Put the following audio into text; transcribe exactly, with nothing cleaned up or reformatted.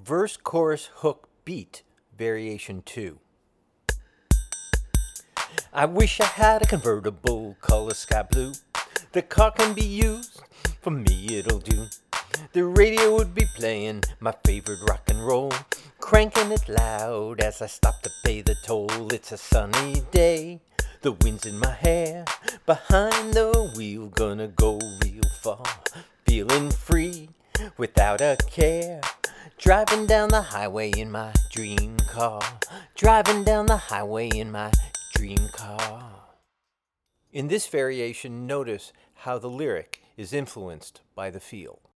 Verse, chorus, hook, beat, variation two. I wish I had a convertible, color sky blue. The car can be used, for me it'll do. The radio would be playing my favorite rock and roll, cranking it loud as I stop to pay the toll. It's a sunny day, the wind's in my hair, behind the wheel, gonna go real far, feeling free, without a care. Driving down the highway in my dream car, driving down the highway in my dream car. In this variation, notice how the lyric is influenced by the feel.